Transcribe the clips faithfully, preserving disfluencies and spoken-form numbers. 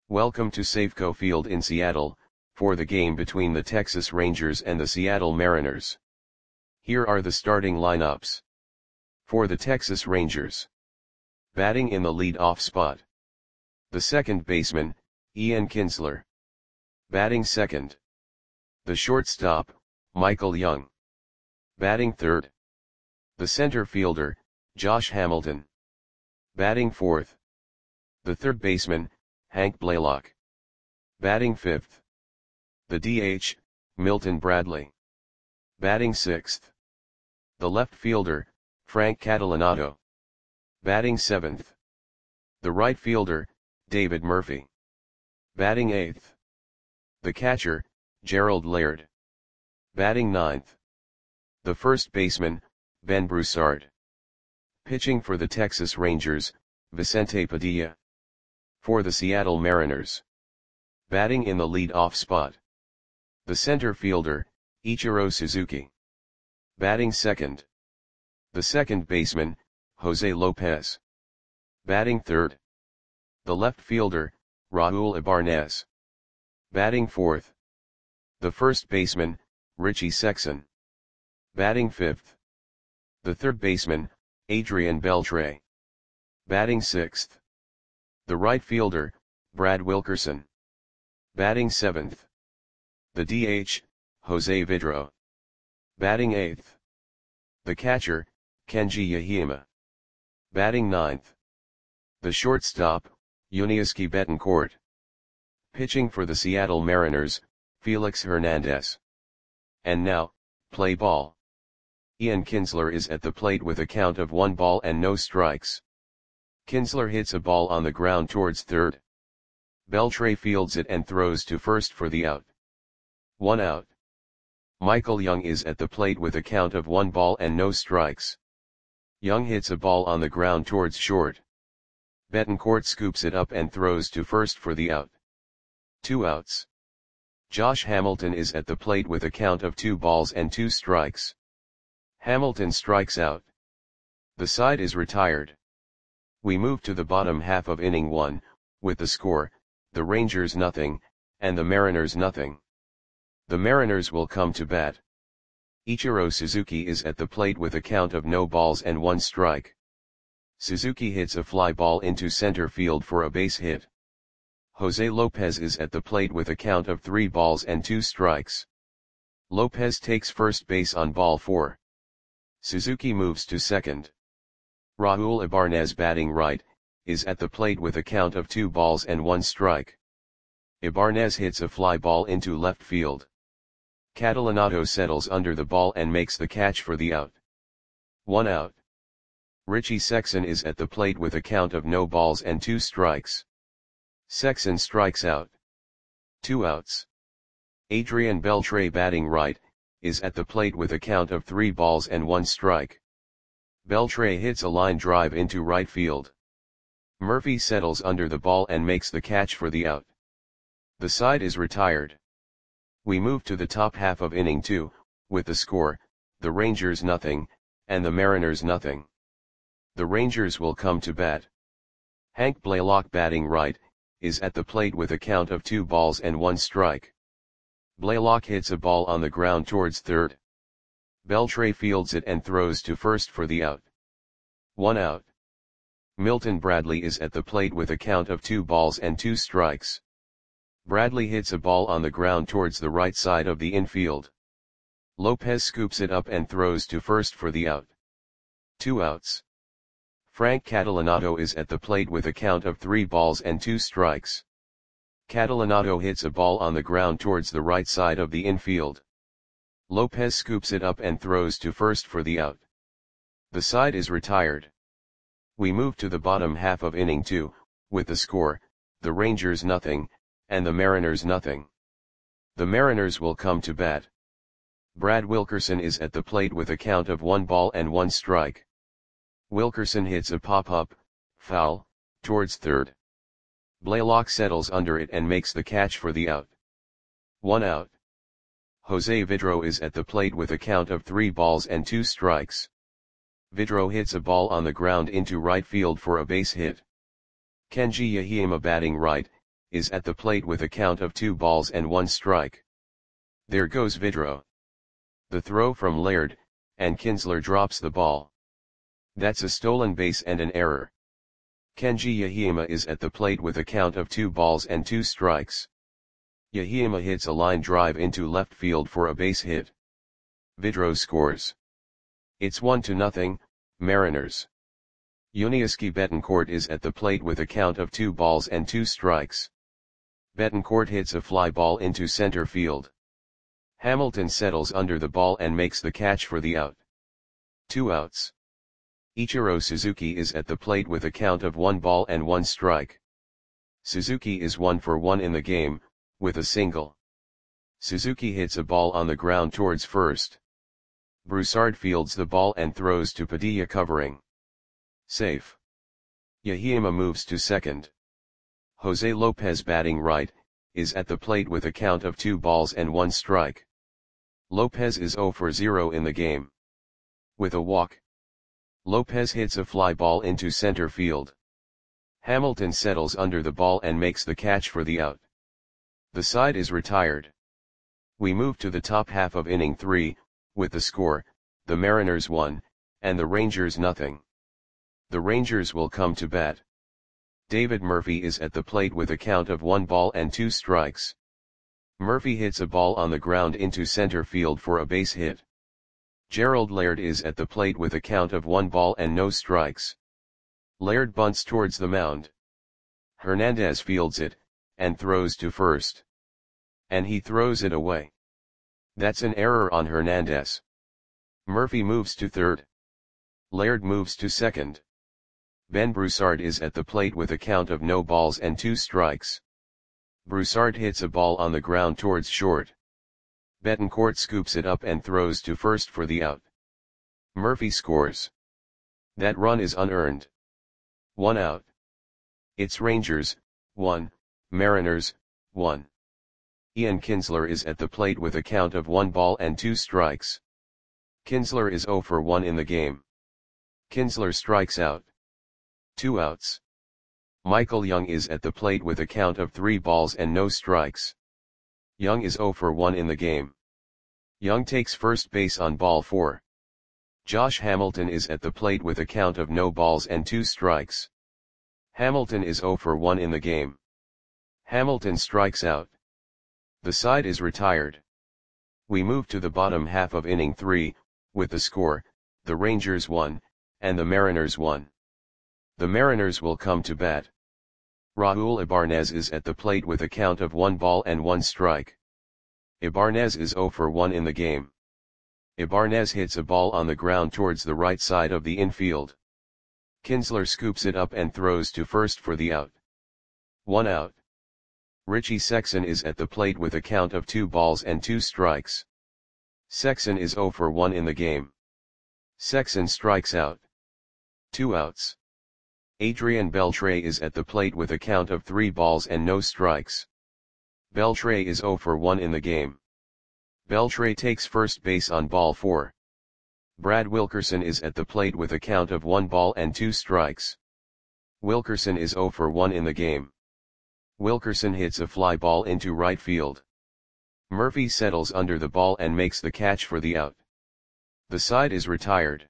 Welcome to Safeco Field in Seattle, for the game between the Texas Rangers and the Seattle Mariners. Here are the starting lineups. For the Texas Rangers. Batting in the lead-off spot. The second baseman, Ian Kinsler. Batting second. The shortstop, Michael Young. Batting third. The center fielder, Josh Hamilton. Batting fourth. The third baseman, Hank Blaylock. Batting fifth. The D H, Milton Bradley. Batting sixth. The left fielder, Frank Catalanotto. Batting seventh. The right fielder, David Murphy. Batting eighth. The catcher, Gerald Laird. Batting ninth. The first baseman, Ben Broussard. Pitching for the Texas Rangers, Vicente Padilla. For the Seattle Mariners. Batting in the lead-off spot. The center fielder, Ichiro Suzuki. Batting second. The second baseman, Jose Lopez. Batting third. The left fielder, Raul Ibarnez. Batting fourth. The first baseman, Richie Sexson. Batting fifth. The third baseman, Adrian Beltre. Batting sixth. The right fielder, Brad Wilkerson. Batting seventh. The D H, Jose Vidro. Batting eighth. The catcher, Kenji Yahima. Batting ninth. The shortstop, Yuniesky Betancourt. Pitching for the Seattle Mariners, Felix Hernandez. And now, play ball. Ian Kinsler is at the plate with a count of one ball and no strikes. Kinsler hits a ball on the ground towards third. Beltre fields it and throws to first for the out. One out. Michael Young is at the plate with a count of one ball and no strikes. Young hits a ball on the ground towards short. Betancourt scoops it up and throws to first for the out. Two outs. Josh Hamilton is at the plate with a count of two balls and two strikes. Hamilton strikes out. The side is retired. We move to the bottom half of inning one, with the score, the Rangers nothing, and the Mariners nothing. The Mariners will come to bat. Ichiro Suzuki is at the plate with a count of no balls and one strike. Suzuki hits a fly ball into center field for a base hit. Jose Lopez is at the plate with a count of three balls and two strikes. Lopez takes first base on ball four. Suzuki moves to second. Raul Ibarnez batting right, is at the plate with a count of two balls and one strike. Ibarnez hits a fly ball into left field. Catalanotto settles under the ball and makes the catch for the out. One out. Richie Sexson is at the plate with a count of no balls and two strikes. Sexson strikes out. Two outs. Adrian Beltre batting right, is at the plate with a count of three balls and one strike. Beltre hits a line drive into right field. Murphy settles under the ball and makes the catch for the out. The side is retired. We move to the top half of inning two, with the score, the Rangers nothing, and the Mariners nothing. The Rangers will come to bat. Hank Blaylock batting right, is at the plate with a count of two balls and one strike. Blaylock hits a ball on the ground towards third. Beltre fields it and throws to first for the out. One out. Milton Bradley is at the plate with a count of two balls and two strikes. Bradley hits a ball on the ground towards the right side of the infield. Lopez scoops it up and throws to first for the out. Two outs. Frank Catalanotto is at the plate with a count of three balls and two strikes. Catalanotto hits a ball on the ground towards the right side of the infield. Lopez scoops it up and throws to first for the out. The side is retired. We move to the bottom half of inning two, with the score, the Rangers nothing, and the Mariners nothing. The Mariners will come to bat. Brad Wilkerson is at the plate with a count of one ball and one strike. Wilkerson hits a pop-up, foul, towards third. Blaylock settles under it and makes the catch for the out. One out. Jose Vidro is at the plate with a count of three balls and two strikes. Vidro hits a ball on the ground into right field for a base hit. Kenji Yahima batting right, is at the plate with a count of two balls and one strike. There goes Vidro. The throw from Laird, and Kinsler drops the ball. That's a stolen base and an error. Kenji Yahima is at the plate with a count of two balls and two strikes. Yahima hits a line drive into left field for a base hit. Vidro scores. It's one to nothing, Mariners. Yuniesky Betancourt is at the plate with a count of two balls and two strikes. Betancourt hits a fly ball into center field. Hamilton settles under the ball and makes the catch for the out. Two outs. Ichiro Suzuki is at the plate with a count of one ball and one strike. Suzuki is one for one in the game, with a single. Suzuki hits a ball on the ground towards first. Broussard fields the ball and throws to Padilla covering. Safe. Yahima moves to second. Jose Lopez batting right, is at the plate with a count of two balls and one strike. Lopez is zero for zero in the game. With a walk, Lopez hits a fly ball into center field. Hamilton settles under the ball and makes the catch for the out. The side is retired. We move to the top half of inning three, with the score, the Mariners one, and the Rangers nothing. The Rangers will come to bat. David Murphy is at the plate with a count of one ball and two strikes. Murphy hits a ball on the ground into center field for a base hit. Gerald Laird is at the plate with a count of one ball and no strikes. Laird bunts towards the mound. Hernandez fields it, and throws to first. And he throws it away. That's an error on Hernandez. Murphy moves to third. Laird moves to second. Ben Broussard is at the plate with a count of no balls and two strikes. Broussard hits a ball on the ground towards short. Betancourt scoops it up and throws to first for the out. Murphy scores. That run is unearned. One out. It's Rangers, one, Mariners, one. Ian Kinsler is at the plate with a count of one ball and two strikes. Kinsler is zero for one in the game. Kinsler strikes out. Two outs. Michael Young is at the plate with a count of three balls and no strikes. Young is zero for one in the game. Young takes first base on ball four. Josh Hamilton is at the plate with a count of no balls and two strikes. Hamilton is zero for one in the game. Hamilton strikes out. The side is retired. We move to the bottom half of inning three, with the score, the Rangers one, and the Mariners one. The Mariners will come to bat. Raul Ibanez is at the plate with a count of one ball and one strike. Ibanez is zero for one in the game. Ibanez hits a ball on the ground towards the right side of the infield. Kinsler scoops it up and throws to first for the out. One out. Richie Sexson is at the plate with a count of two balls and two strikes. Sexson is zero for one in the game. Sexson strikes out. Two outs. Adrian Beltre is at the plate with a count of three balls and no strikes. Beltre is zero for one in the game. Beltre takes first base on ball four. Brad Wilkerson is at the plate with a count of one ball and two strikes. Wilkerson is zero for one in the game. Wilkerson hits a fly ball into right field. Murphy settles under the ball and makes the catch for the out. The side is retired.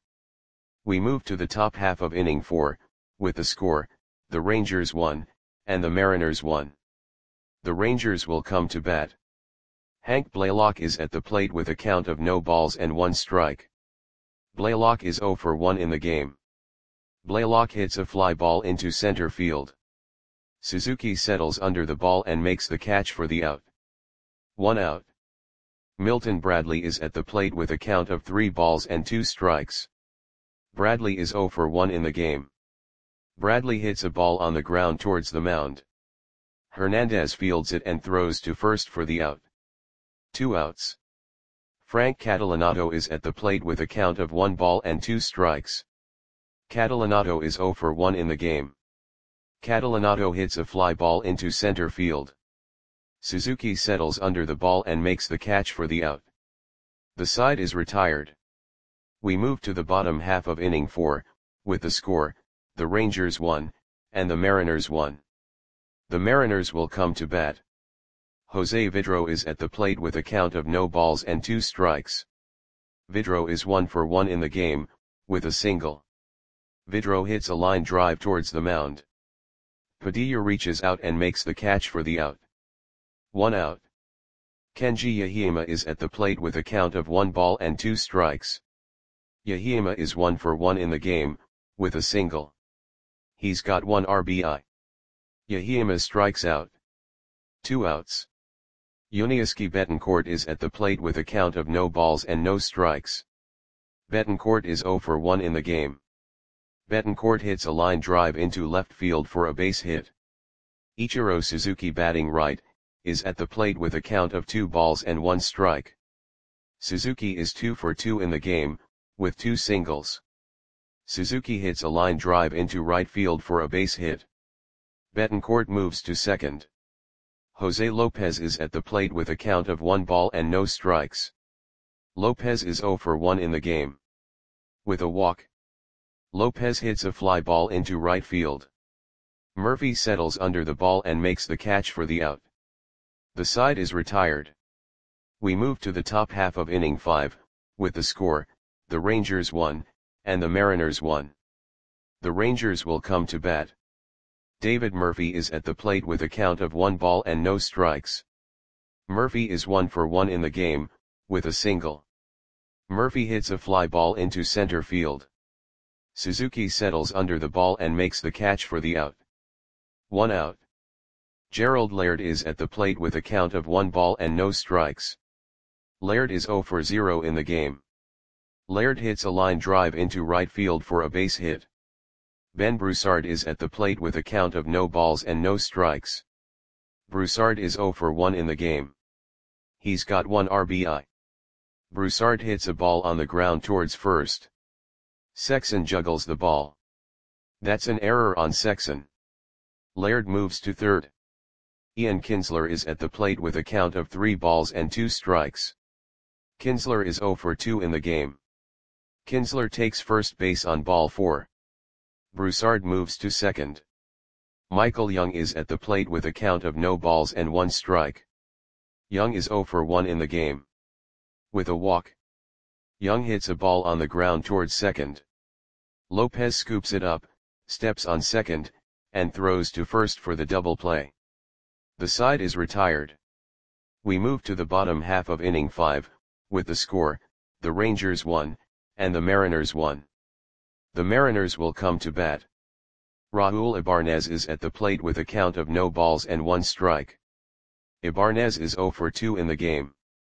We move to the top half of inning four, with the score, the Rangers one, and the Mariners one. The Rangers will come to bat. Hank Blaylock is at the plate with a count of no balls and one strike. Blaylock is zero for one in the game. Blaylock hits a fly ball into center field. Suzuki settles under the ball and makes the catch for the out. One out. Milton Bradley is at the plate with a count of three balls and two strikes. Bradley is zero for one in the game. Bradley hits a ball on the ground towards the mound. Hernandez fields it and throws to first for the out. Two outs. Frank Catalanato is at the plate with a count of one ball and two strikes. Catalanato is zero for one in the game. Catalanato hits a fly ball into center field. Suzuki settles under the ball and makes the catch for the out. The side is retired. We move to the bottom half of inning four, with the score, the Rangers one, and the Mariners one. The Mariners will come to bat. Jose Vidro is at the plate with a count of no balls and two strikes. Vidro is one for one in the game, with a single. Vidro hits a line drive towards the mound. Padilla reaches out and makes the catch for the out. One out. Kenji Yahima is at the plate with a count of one ball and two strikes. Yahima is one for one in the game, with a single. He's got one R B I. Yahima strikes out. Two outs. Yuniesky Betancourt is at the plate with a count of no balls and no strikes. Betancourt is zero for one in the game. Betancourt hits a line drive into left field for a base hit. Ichiro Suzuki, batting right, is at the plate with a count of two balls and one strike. Suzuki is two for two in the game, with two singles. Suzuki hits a line drive into right field for a base hit. Betancourt moves to second. Jose Lopez is at the plate with a count of one ball and no strikes. Lopez is zero for one in the game. With a walk, Lopez hits a fly ball into right field. Murphy settles under the ball and makes the catch for the out. The side is retired. We move to the top half of inning five, with the score, the Rangers won, and the Mariners won. The Rangers will come to bat. David Murphy is at the plate with a count of one ball and no strikes. Murphy is one for one in the game, with a single. Murphy hits a fly ball into center field. Suzuki settles under the ball and makes the catch for the out. One out. Gerald Laird is at the plate with a count of one ball and no strikes. Laird is zero for zero in the game. Laird hits a line drive into right field for a base hit. Ben Broussard is at the plate with a count of no balls and no strikes. Broussard is zero for one in the game. He's got one R B I. Broussard hits a ball on the ground towards first. Sexson juggles the ball. That's an error on Sexson. Laird moves to third. Ian Kinsler is at the plate with a count of three balls and two strikes. Kinsler is zero for two in the game. Kinsler takes first base on ball four. Broussard moves to second. Michael Young is at the plate with a count of no balls and one strike. Young is zero for one in the game. With a walk, Young hits a ball on the ground towards second. Lopez scoops it up, steps on second, and throws to first for the double play. The side is retired. We move to the bottom half of inning five, with the score, the Rangers won, and the Mariners won. The Mariners will come to bat. Raul Ibanez is at the plate with a count of no balls and one strike. Ibanez is zero for two in the game.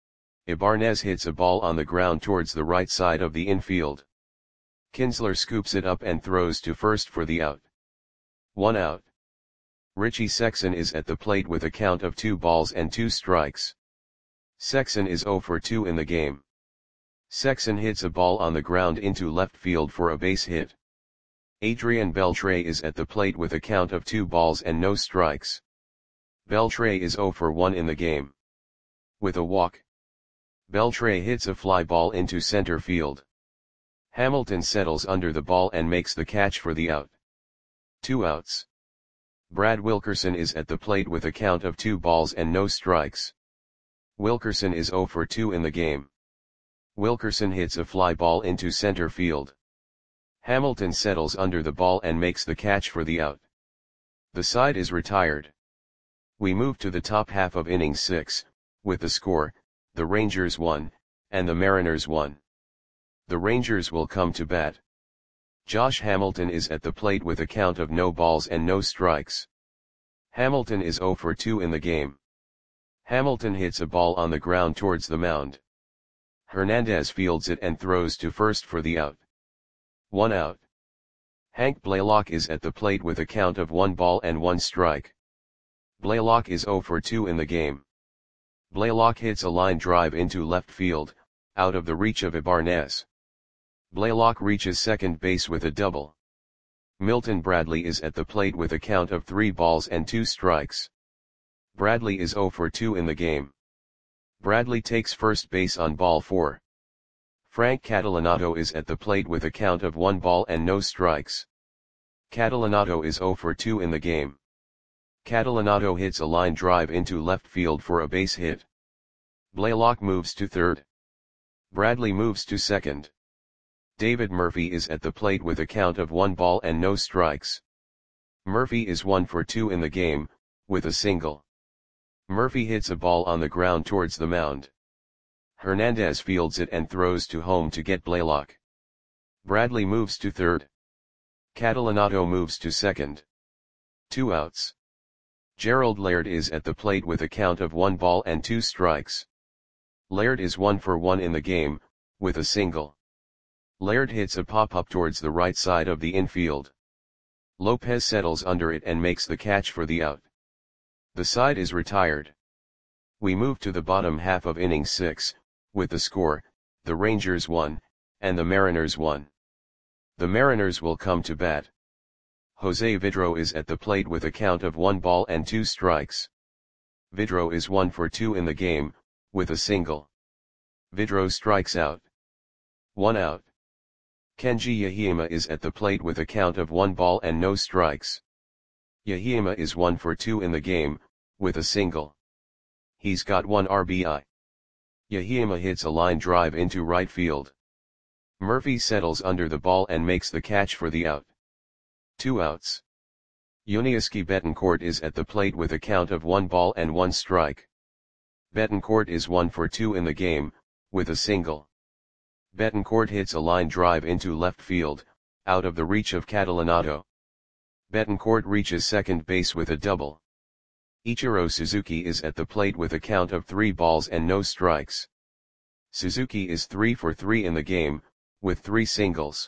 Ibanez hits a ball on the ground towards the right side of the infield. Kinsler scoops it up and throws to first for the out. One out. Richie Sexson is at the plate with a count of two balls and two strikes. Sexson is zero for two in the game. Sexson hits a ball on the ground into left field for a base hit. Adrian Beltre is at the plate with a count of two balls and no strikes. Beltre is zero for one in the game. With a walk, Beltre hits a fly ball into center field. Hamilton settles under the ball and makes the catch for the out. Two outs. Brad Wilkerson is at the plate with a count of two balls and no strikes. Wilkerson is zero for two in the game. Wilkerson hits a fly ball into center field. Hamilton settles under the ball and makes the catch for the out. The side is retired. We move to the top half of inning six, with the score, the Rangers won, and the Mariners won. The Rangers will come to bat. Josh Hamilton is at the plate with a count of no balls and no strikes. Hamilton is zero for two in the game. Hamilton hits a ball on the ground towards the mound. Hernandez fields it and throws to first for the out. One out. Hank Blaylock is at the plate with a count of one ball and one strike. Blaylock is zero for two in the game. Blaylock hits a line drive into left field, out of the reach of Ibanez. Blaylock reaches second base with a double. Milton Bradley is at the plate with a count of three balls and two strikes. Bradley is zero for two in the game. Bradley takes first base on ball four. Frank Catalanato is at the plate with a count of one ball and no strikes. Catalanato is zero for two in the game. Catalanato hits a line drive into left field for a base hit. Blaylock moves to third. Bradley moves to second. David Murphy is at the plate with a count of one ball and no strikes. Murphy is one for two in the game, with a single. Murphy hits a ball on the ground towards the mound. Hernandez fields it and throws to home to get Blaylock. Bradley moves to third. Catalanato moves to second. Two outs. Gerald Laird is at the plate with a count of one ball and two strikes. Laird is one for one in the game, with a single. Laird hits a pop-up towards the right side of the infield. Lopez settles under it and makes the catch for the out. The side is retired. We move to the bottom half of inning six, with the score, the Rangers won, and the Mariners won. The Mariners will come to bat. Jose Vidro is at the plate with a count of one ball and two strikes. Vidro is one for two in the game, with a single. Vidro strikes out. One out. Kenji Yahima is at the plate with a count of one ball and no strikes. Yahima is one for two in the game, with a single. He's got one R B I. Yahima hits a line drive into right field. Murphy settles under the ball and makes the catch for the out. Two outs. Yuniesky Betancourt is at the plate with a count of one ball and one strike. Betancourt is one for two in the game, with a single. Betancourt hits a line drive into left field, out of the reach of Catalanato. Betancourt reaches second base with a double. Ichiro Suzuki is at the plate with a count of three balls and no strikes. Suzuki is three for three in the game, with three singles.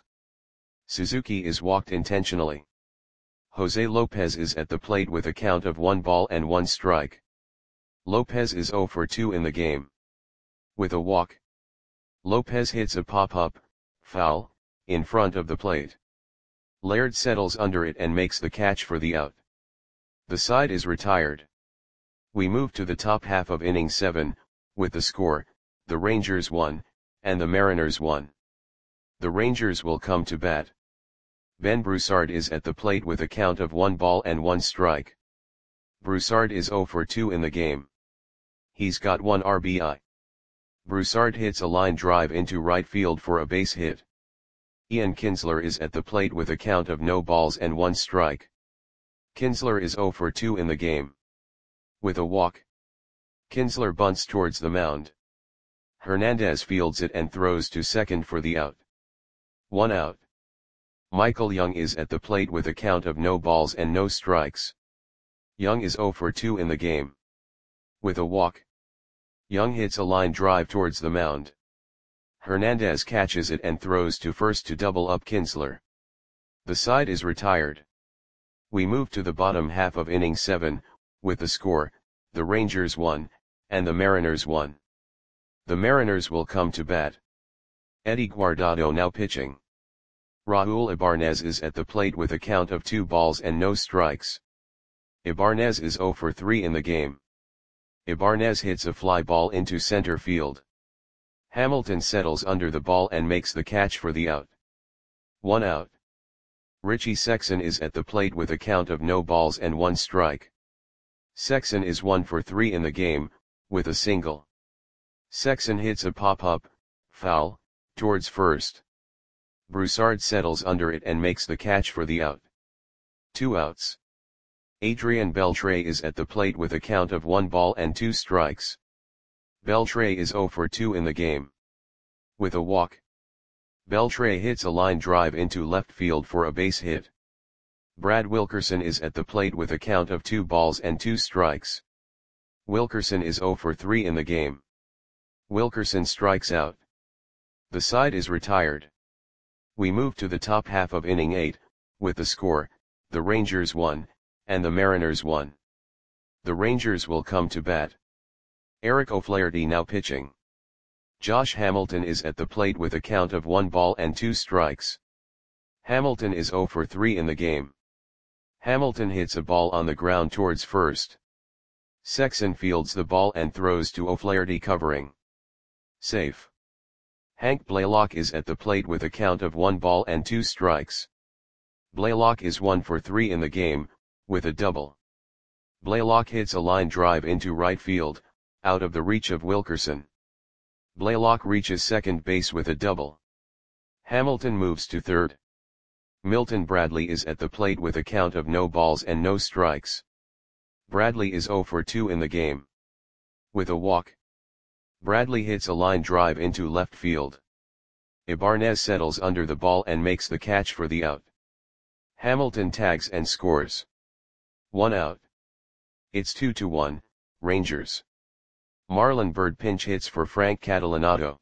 Suzuki is walked intentionally. Jose Lopez is at the plate with a count of one ball and one strike. Lopez is zero for two in the game. With a walk. Lopez hits a pop-up, foul, in front of the plate. Laird settles under it and makes the catch for the out. The side is retired. We move to the top half of inning seven, with the score, the Rangers won, and the Mariners won. The Rangers will come to bat. Ben Broussard is at the plate with a count of one ball and one strike. Broussard is zero for two in the game. He's got one R B I. Broussard hits a line drive into right field for a base hit. Ian Kinsler is at the plate with a count of no balls and one strike. Kinsler is zero for two in the game. With a walk. Kinsler bunts towards the mound. Hernandez fields it and throws to second for the out. One out. Michael Young is at the plate with a count of no balls and no strikes. Young is zero for two in the game. With a walk. Young hits a line drive towards the mound. Hernandez catches it and throws to first to double up Kinsler. The side is retired. We move to the bottom half of inning seven, with the score, the Rangers won, and the Mariners won. The Mariners will come to bat. Eddie Guardado now pitching. Raul Ibarnez is at the plate with a count of two balls and no strikes. Ibarnez is zero for three in the game. Ibarnez hits a fly ball into center field. Hamilton settles under the ball and makes the catch for the out. One out. Richie Sexson is at the plate with a count of no balls and one strike. Sexson is one for three in the game, with a single. Sexson hits a pop-up, foul, towards first. Broussard settles under it and makes the catch for the out. Two outs. Adrian Beltre is at the plate with a count of one ball and two strikes. Beltre is zero for two in the game. With a walk. Beltre hits a line drive into left field for a base hit. Brad Wilkerson is at the plate with a count of two balls and two strikes. Wilkerson is zero for three in the game. Wilkerson strikes out. The side is retired. We move to the top half of inning eight, with the score, the Rangers won, and the Mariners won. The Rangers will come to bat. Eric O'Flaherty now pitching. Josh Hamilton is at the plate with a count of one ball and two strikes. Hamilton is zero for three in the game. Hamilton hits a ball on the ground towards first. Sexson fields the ball and throws to O'Flaherty covering. Safe. Hank Blaylock is at the plate with a count of one ball and two strikes. Blaylock is one for three in the game, with a double. Blaylock hits a line drive into right field, out of the reach of Wilkerson. Blaylock reaches second base with a double. Hamilton moves to third. Milton Bradley is at the plate with a count of no balls and no strikes. Bradley is oh for two in the game. With a walk. Bradley hits a line drive into left field. Ibanez settles under the ball and makes the catch for the out. Hamilton tags and scores. One out. It's two to one, Rangers. Marlon Byrd pinch hits for Frank Catalanotto.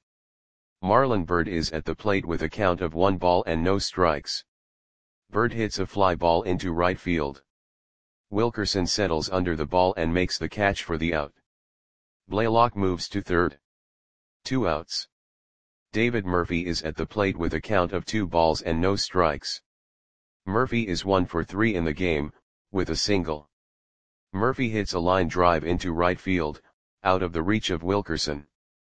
Marlon Byrd is at the plate with a count of one ball and no strikes. Byrd hits a fly ball into right field. Wilkerson settles under the ball and makes the catch for the out. Blaylock moves to third. Two outs. David Murphy is at the plate with a count of two balls and no strikes. Murphy is one for three in the game, with a single. Murphy hits a line drive into right field, out of the reach of Wilkerson.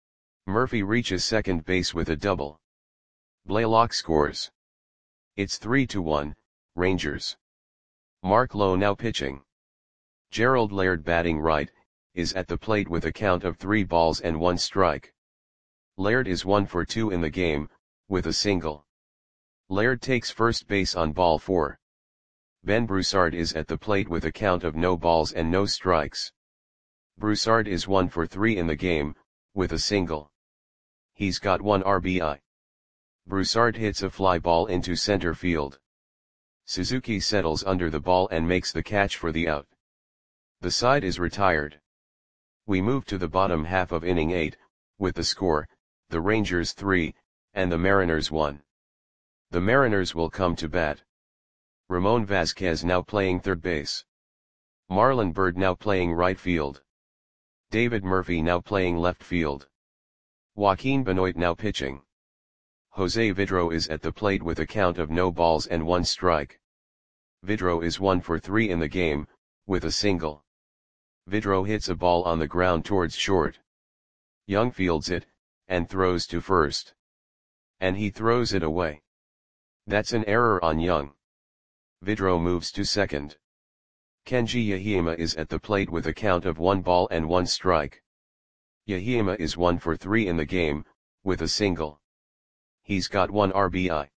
Murphy reaches second base with a double. Blaylock scores. It's three to one, Rangers. Mark Lowe now pitching. Gerald Laird batting right, is at the plate with a count of three balls and one strike. Laird is one for two in the game, with a single. Laird takes first base on ball four. Ben Broussard is at the plate with a count of no balls and no strikes. Broussard is one for three in the game, with a single. He's got one R B I. Broussard hits a fly ball into center field. Suzuki settles under the ball and makes the catch for the out. The side is retired. We move to the bottom half of inning eight, with the score, the Rangers three, and the Mariners one. The Mariners will come to bat. Ramon Vasquez now playing third base. Marlon Byrd now playing right field. David Murphy now playing left field. Joaquin Benoit now pitching. Jose Vidro is at the plate with a count of no balls and one strike. Vidro is one for three in the game, with a single. Vidro hits a ball on the ground towards short. Young fields it, and throws to first. And he throws it away. That's an error on Young. Vidro moves to second. Kenji Yahima is at the plate with a count of one ball and one strike. Yahima is one for three in the game, with a single. He's got one R B I.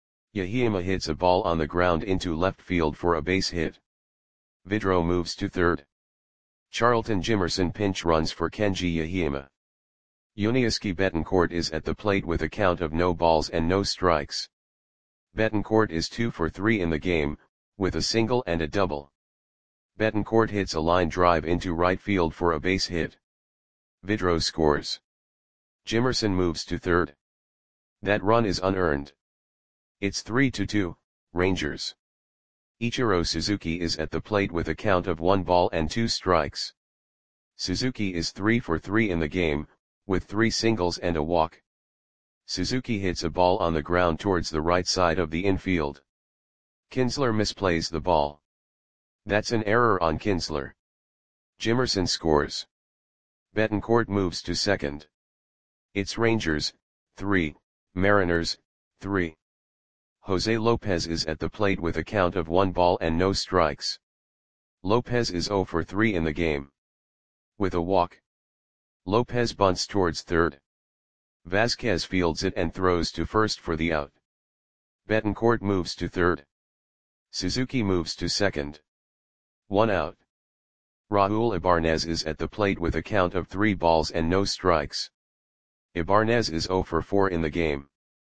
Yahima hits a ball on the ground into left field for a base hit. Vidro moves to third. Charlton Jimerson pinch runs for Kenji Yahima. Yuniesky Betancourt is at the plate with a count of no balls and no strikes. Betancourt is two for three in the game, with a single and a double. Betancourt hits a line drive into right field for a base hit. Vidro scores. Jimerson moves to third. That run is unearned. It's three to two, Rangers. Ichiro Suzuki is at the plate with a count of one ball and two strikes. Suzuki is three for three in the game, with three singles and a walk. Suzuki hits a ball on the ground towards the right side of the infield. Kinsler misplays the ball. That's an error on Kinsler. Jimerson scores. Betancourt moves to second. It's Rangers, three, Mariners, three. Jose Lopez is at the plate with a count of one ball and no strikes. Lopez is oh for three in the game. With a walk. Lopez bunts towards third. Vasquez fields it and throws to first for the out. Betancourt moves to third. Suzuki moves to second. One out. Raul Ibanez is at the plate with a count of three balls and no strikes. Ibanez is oh for four in the game.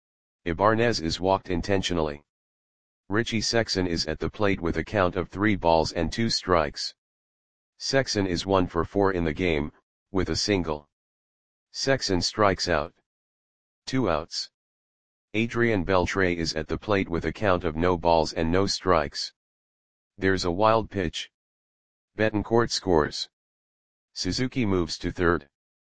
Ibanez is walked intentionally. Richie Sexson is at the plate with a count of three balls and two strikes. Sexson is one for four in the game, with a single. Sexson strikes out. Two outs. Adrian Beltre is at the plate with a count of no balls and no strikes. There's a wild pitch. Betancourt scores. Suzuki moves to third.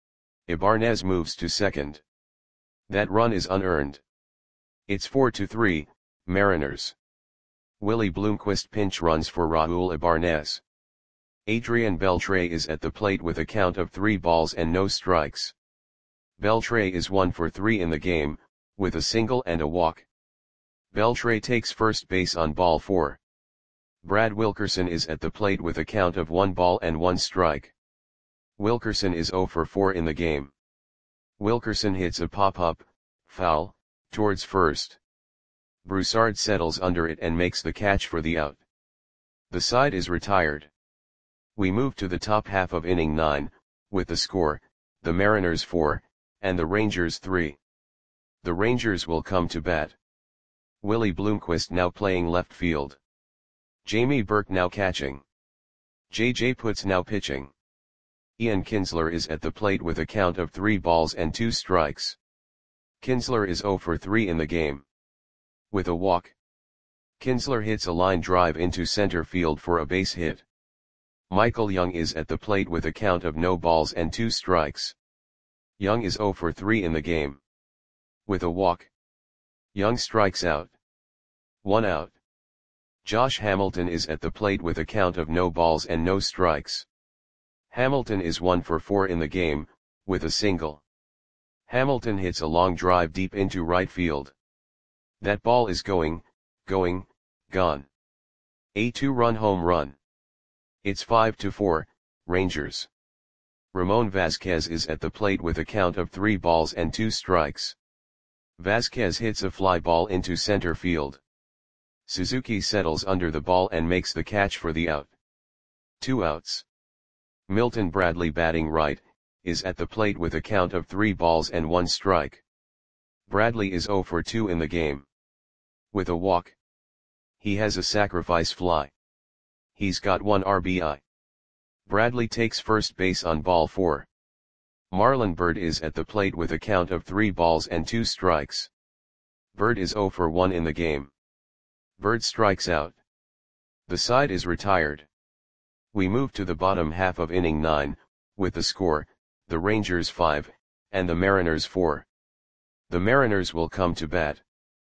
Ibanez moves to second. That run is unearned. It's four to three, Mariners. Willie Bloomquist pinch runs for Raul Ibanez. Adrian Beltre is at the plate with a count of three balls and no strikes. Beltre is one for three in the game, with a single and a walk. Beltre takes first base on ball four. Brad Wilkerson is at the plate with a count of one ball and one strike. Wilkerson is zero for four in the game. Wilkerson hits a pop-up, foul, towards first. Broussard settles under it and makes the catch for the out. The side is retired. We move to the top half of inning nine, with the score, the Mariners four, and the Rangers three. The Rangers will come to bat. Willie Bloomquist now playing left field. Jamie Burke now catching. J J Putz now pitching. Ian Kinsler is at the plate with a count of three balls and two strikes. Kinsler is zero for three in the game. With a walk. Kinsler hits a line drive into center field for a base hit. Michael Young is at the plate with a count of no balls and two strikes. Young is zero for three in the game. With a walk. Young strikes out. One out. Josh Hamilton is at the plate with a count of no balls and no strikes. Hamilton is one for four in the game, with a single. Hamilton hits a long drive deep into right field. That ball is going, going, gone. A two-run home run. It's five to four, Rangers. Ramon Vasquez is at the plate with a count of three balls and two strikes. Vasquez hits a fly ball into center field. Suzuki settles under the ball and makes the catch for the out. Two outs. Milton Bradley batting right, is at the plate with a count of three balls and one strike. Bradley is zero for two in the game. With a walk. He has a sacrifice fly. He's got one R B I. Bradley takes first base on ball four. Marlon Byrd is at the plate with a count of three balls and two strikes. Byrd is zero for one in the game. Byrd strikes out. The side is retired. We move to the bottom half of inning nine, with the score, the Rangers five, and the Mariners four. The Mariners will come to bat.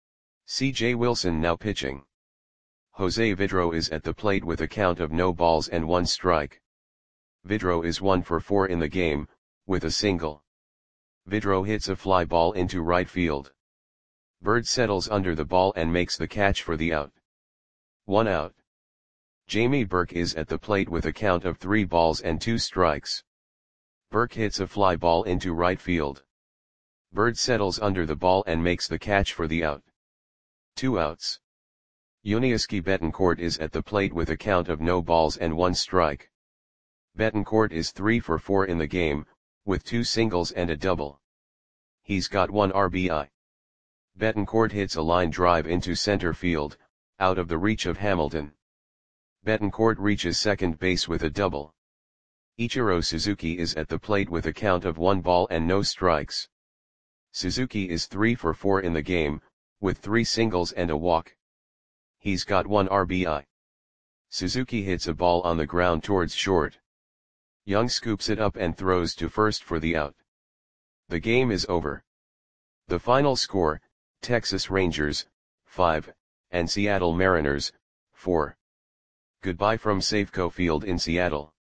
C J Wilson now pitching. Jose Vidro is at the plate with a count of no balls and one strike. Vidro is one for four in the game, with a single. Vidro hits a fly ball into right field. Byrd settles under the ball and makes the catch for the out. One out. Jamie Burke is at the plate with a count of three balls and two strikes. Burke hits a fly ball into right field. Byrd settles under the ball and makes the catch for the out. Two outs. Yuniesky Betancourt is at the plate with a count of no balls and one strike. Betancourt is three for four in the game, with two singles and a double. He's got one R B I. Betancourt hits a line drive into center field, out of the reach of Hamilton. Betancourt reaches second base with a double. Ichiro Suzuki is at the plate with a count of one ball and no strikes. Suzuki is three for four in the game, with three singles and a walk. He's got one R B I. Suzuki hits a ball on the ground towards short. Young scoops it up and throws to first for the out. The game is over. The final score, Texas Rangers, five, and Seattle Mariners, four. Goodbye from Safeco Field in Seattle.